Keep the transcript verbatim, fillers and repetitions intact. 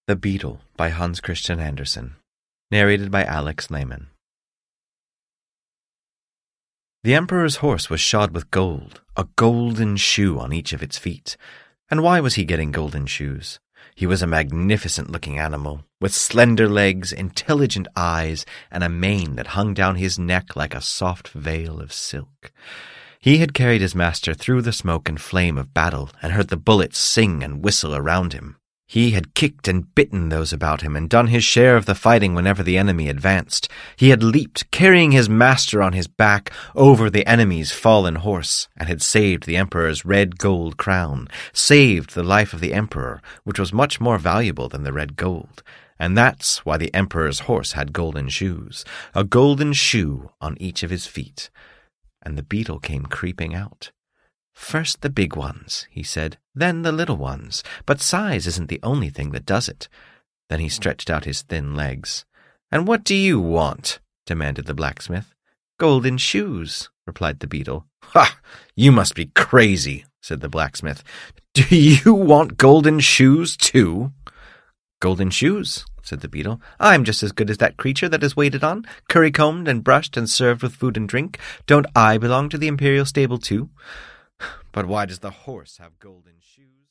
The Beetle by Hans Christian Andersen. Narrated by Alex Lehman. The Emperor's horse was shod with gold, a golden shoe on each of its feet. And why was he getting golden shoes? He was a magnificent-looking animal, with slender legs, intelligent eyes, and a mane that hung down his neck like a soft veil of silk. He had carried his master through the smoke and flame of battle, and heard the bullets sing and whistle around him. He had kicked and bitten those about him, and done his share of the fighting whenever the enemy advanced. He had leaped, carrying his master on his back, over the enemy's fallen horse, and had saved the Emperor's red gold crown, saved the life of the Emperor, which was much more valuable than the red gold. And that's why the Emperor's horse had golden shoes, a golden shoe on each of his feet. And the beetle came creeping out. "First the big ones," he said, "then the little ones. But size isn't the only thing that does it." Then he stretched out his thin legs. "And what do you want?" demanded the blacksmith. "Golden shoes," replied the beetle. "Ha! You must be crazy," said the blacksmith. "Do you want golden shoes, too?" "Golden shoes," said the beetle. "I'm just as good as that creature that is waited on, curry-combed and brushed and served with food and drink. Don't I belong to the imperial stable, too?" "But why does the horse have golden shoes?"